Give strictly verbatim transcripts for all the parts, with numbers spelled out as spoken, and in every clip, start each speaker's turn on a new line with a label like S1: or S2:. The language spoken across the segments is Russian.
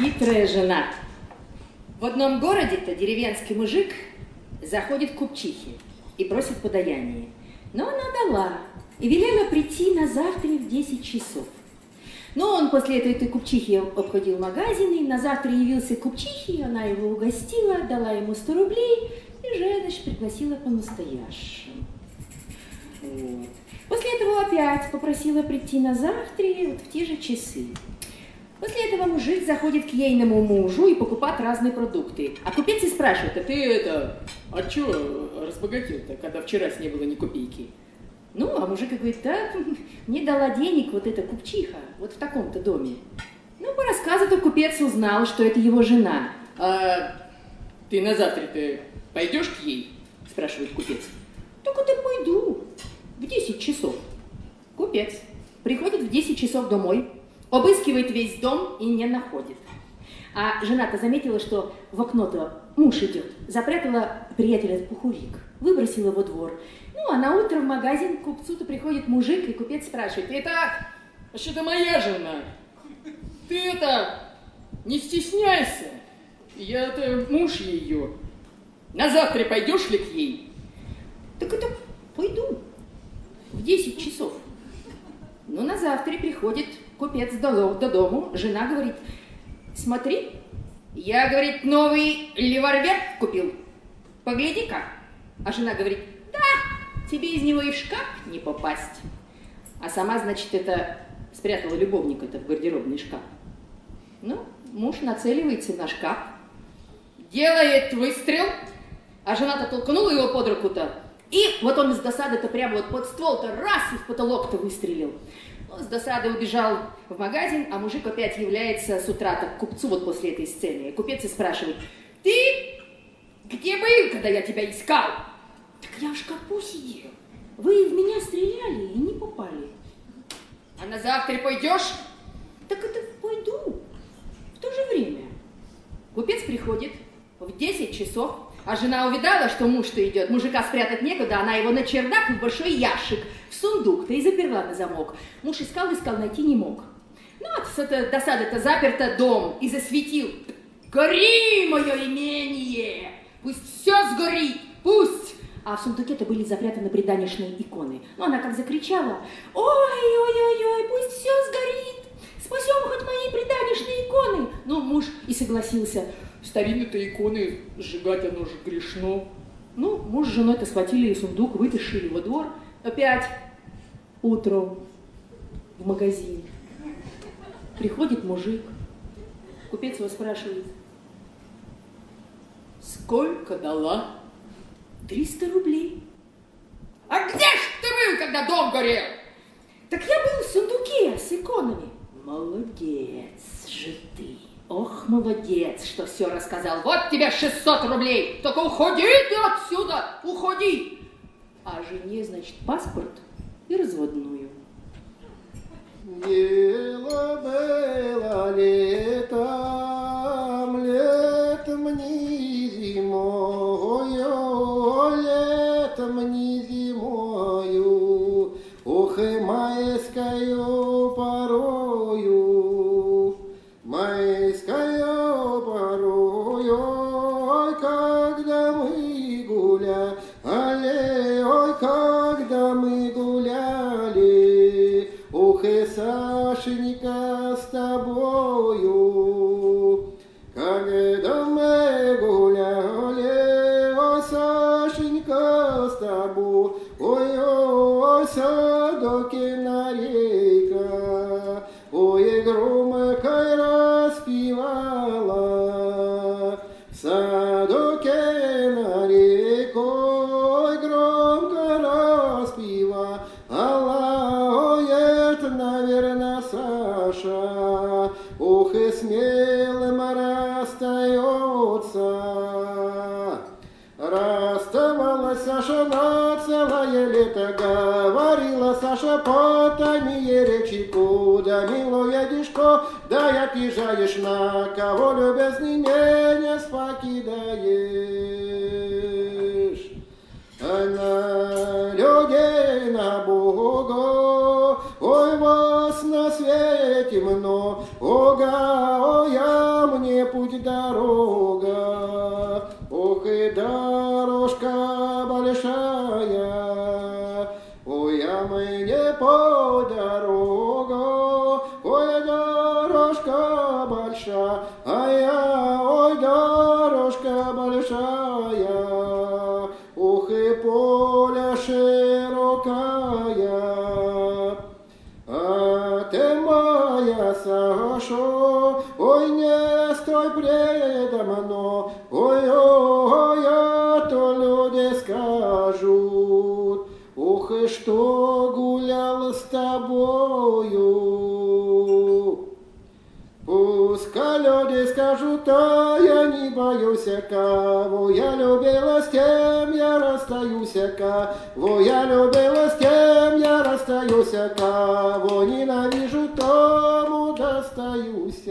S1: Хитрая жена. В одном городе-то деревенский мужик заходит к купчихе и просит подаяние. Но она дала и велела прийти на завтра в десять часов. Но он после этой, этой купчихи обходил магазины, на завтра явился к купчихе, она его угостила, дала ему сто рублей и же, значит, пригласила по-настоящему. Вот. После этого опять попросила прийти на завтра вот в те же часы. После этого мужик заходит к ейному мужу и покупает разные продукты. А купец и спрашивает: а ты это, а чё разбогател-то, когда вчера с не было ни копейки? Ну, а мужик говорит: да, мне дала денег вот эта купчиха, вот в таком-то доме. Ну, по рассказу-то купец узнал, что это его жена. А ты на завтра-то пойдешь к ей? Спрашивает купец. Так это пойду в десять часов. Купец приходит в десять часов домой, обыскивает весь дом и не находит. А жена-то заметила, что в окно-то муж идет, запрятала приятеля в пуховик, выбросила во двор. Ну, а на утро в магазин к купцу-то приходит мужик, и купец спрашивает: итак, а что это моя жена? Ты это, не стесняйся, я-то муж ее. На завтра пойдешь ли к ей? Так это пойду в десять часов. Ну, на завтра приходит купец до, до дому, жена говорит: смотри, я, говорит, новый револьвер купил, погляди-ка. А жена говорит: да, тебе из него и в шкаф не попасть. А сама, значит, это спрятала любовника-то в гардеробный шкаф. Ну, муж нацеливается на шкаф, делает выстрел, а жена-то толкнула его под руку-то, и вот он из досады-то прямо вот под ствол-то раз и в потолок-то выстрелил. Он с досады убежал в магазин, а мужик опять является с утра-то к купцу вот после этой сцены. И купец и спрашивает: ты где был, когда я тебя искал? Так я в шкафу сидел. Вы в меня стреляли и не попали. А на завтра пойдешь? Так это пойду. В то же время. Купец приходит в десять часов, а жена увидала, что муж-то идет, мужика спрятать некуда, она его на чердак в большой ящик, в сундук-то и заперла на замок. Муж искал, искал, найти не мог. Ну, вот с этой досады-то заперто дом и засветил: гори, мое имение, пусть все сгорит, пусть. А в сундуке-то были запрятаны преданешные иконы. Ну, она как закричала: ой-ой-ой-ой, пусть все сгорит, спасем хоть мои преданешные иконы. Ну, муж и согласился. Старинные-то иконы сжигать, оно же грешно. Ну, муж с женой-то схватили сундук, вытащили во двор. Опять утром в магазин. Приходит мужик. Купец его спрашивает: сколько дала? Триста рублей. А где ж ты был, когда дом горел? Так я был в сундуке с иконами. Молодец же ты. Ох, молодец, что все рассказал. Вот тебе шестьсот рублей. Только уходи ты отсюда, уходи. А жене, значит, паспорт и разводную.
S2: Дело было летом, летом не зимою, летом не зимою, ох и майскою порою, майскою порою, ой, когда мы гуляли, ой, когда мы гуляли, ох и Сашенька с тобою, когда мы гуляли, ой, Сашенька с тобою, ой, ой, Садокина река, ой, громкой распевала, Садокина река, ой, громко распевала. Наверное, Саша, ох и смелым расстается. Расставалась Саша на целое лето, говорила Саша потайные речи, куда, милая дишко, да я пижаешь, на кого любезный меня спокидаешь. На людей, на Бога, ой, вас на свете много, ой, а мне мне путь дорога, ох и дорожка большая, ой, а мне по дорогу, ой, дорожка большая, ой, дорожка большая, ох и поле широкая, а ты моя Сашо, ой, не стой предо мной, ой, ой, а то люди скажут, ох, и что гулял с тобою. Пускай люди скажут, а я не боюсь, кого я любила, с тем я расстаюсь, кого я любила, с тем я расстаюсь, кого ненавижу, тому достаюсь.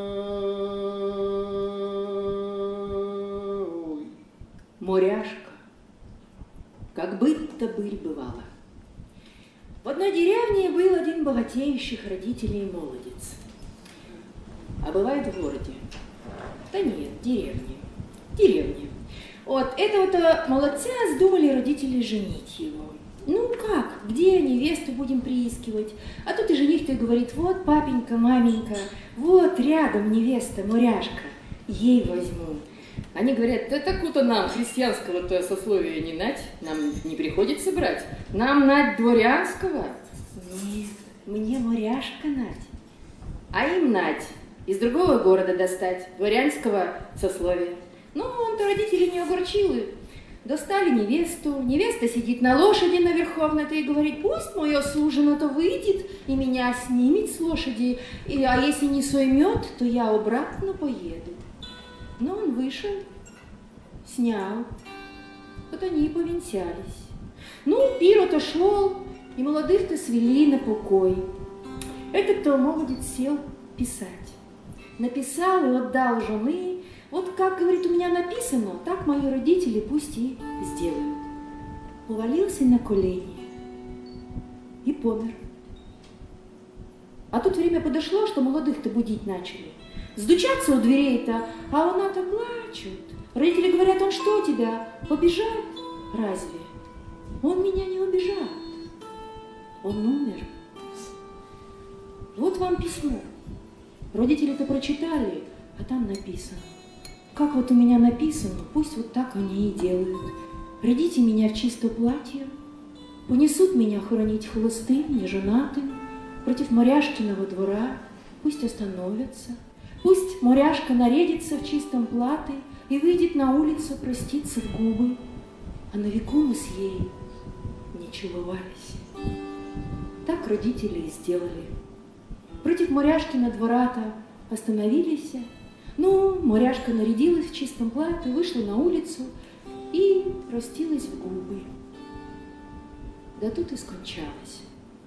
S1: Моряшка, как быть-то быль бывало. В одной деревне был один богатеющих родителей молодец. А бывает в городе. Да нет, в деревне. В деревне. Вот этого-то молодца вздумали родители женить его. Ну как, где невесту будем приискивать? А тут и жених-то говорит, вот папенька, маменька, вот рядом невеста, моряшка, ей возьму. Они говорят, да так-то нам христианского-то сословия не нать, нам не приходится брать, нам нать дворянского. Нет, мне моряшка нать. А им нать. Из другого города достать, дворянского сословия. Ну, он-то родителей не огорчил. Достали невесту. Невеста сидит на лошади на верховной-то и говорит, пусть мое сужено-то выйдет и меня снимет с лошади, и, а если не соймет, то я обратно поеду. Но он вышел, снял, вот они и повенчались. Ну, пир отошел, и молодых-то свели на покой. Этот-то молодец сел писать. Написал и отдал жены. Вот как, говорит, у меня написано, так мои родители пусть и сделают. Повалился на колени и помер. А тут время подошло, что молодых-то будить начали. Сдучаться у дверей-то, а она-то плачут. Родители говорят, он что тебя, побежал? Разве? Он меня не убежал. Он умер. Вот вам письмо. Родители-то прочитали, а там написано. Как вот у меня написано, пусть вот так они и делают. Рядите меня в чисто платье, понесут меня хоронить холостым, неженатым, против Моряшкиного двора, пусть остановятся. Пусть Моряшка нарядится в чистом платье и выйдет на улицу проститься в губы, а на веку мы с ей не целовались. Так родители и сделали. Против Моряшкина двора-то остановились. Ну, Моряшка нарядилась в чистом платье, вышла на улицу и простилась в губы. Да тут и скончалась.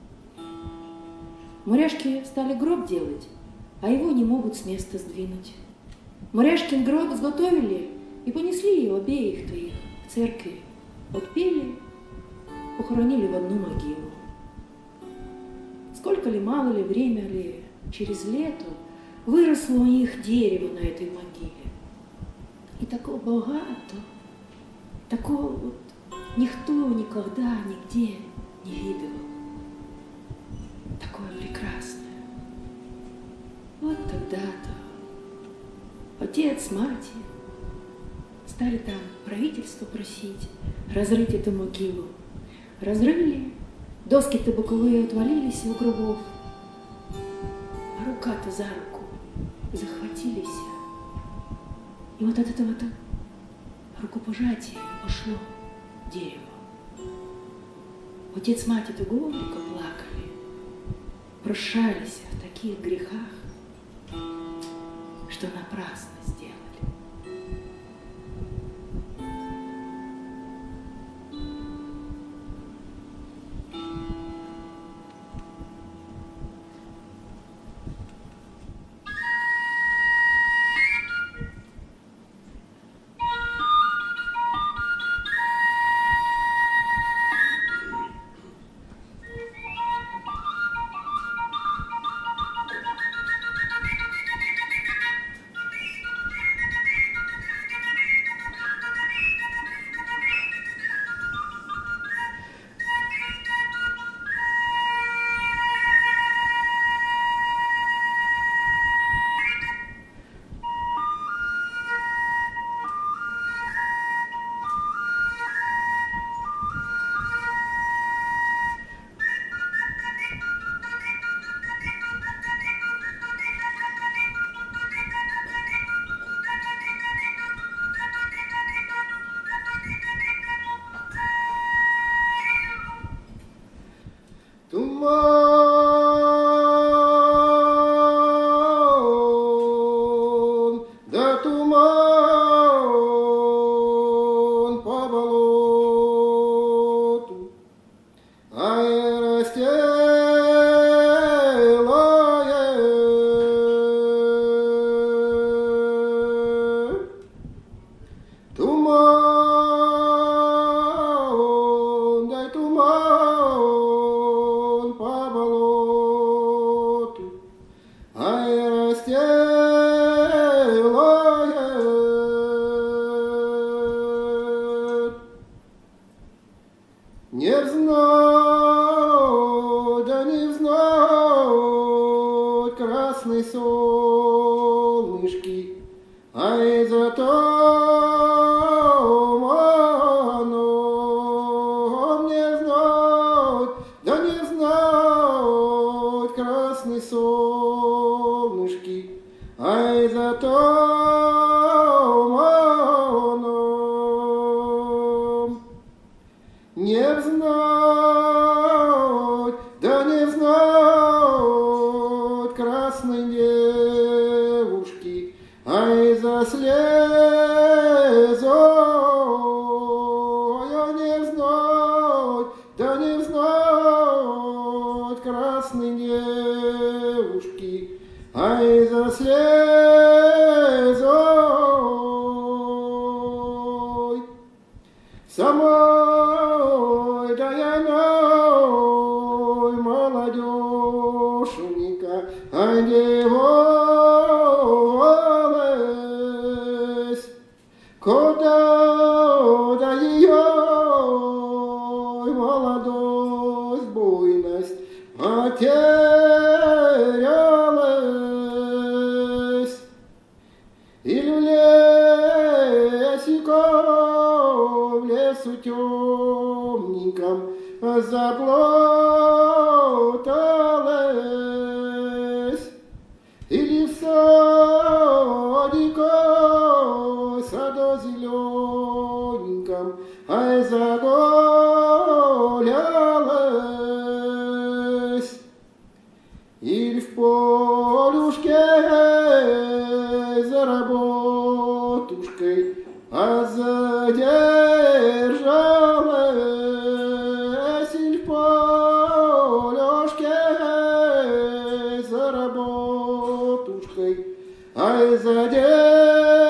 S1: Моряшки стали гроб делать, а его не могут с места сдвинуть. Моряшкин гроб сготовили и понесли его обеих-то их в церкви. Отпели, похоронили в одну могилу. Сколько ли, мало ли, время ли, через лето выросло у них дерево на этой могиле. И такого богато, такого вот никто никогда нигде не видывал. Такое прекрасное. Вот тогда-то отец, мать стали там правительство просить разрыть эту могилу. Разрыли, доски-то боковые отвалились у гробов, а рука-то за руку захватились. И вот от этого-то рукопожатия пошло дерево. Отец, мать это горько плакали, прощались в таких грехах, что напрасно сделали.
S2: красной солнышки, ай за том оно мне знать, да не знать красной солнышки, ай за том оно не знать, да не знать красной девушки, ай за слезой, не знать, да не знать красной девушки, ай за слезой. Самой даяной молодежника, а девалась, куда да ее молодость, буйность потерялась. И в лесико, в лесу темненьком заплуталась, или в садико, саду зелененьком, ай загулялась, или в полюшке за работушкой, а задержалась, или в полюшке за работушкой, ай задержалась.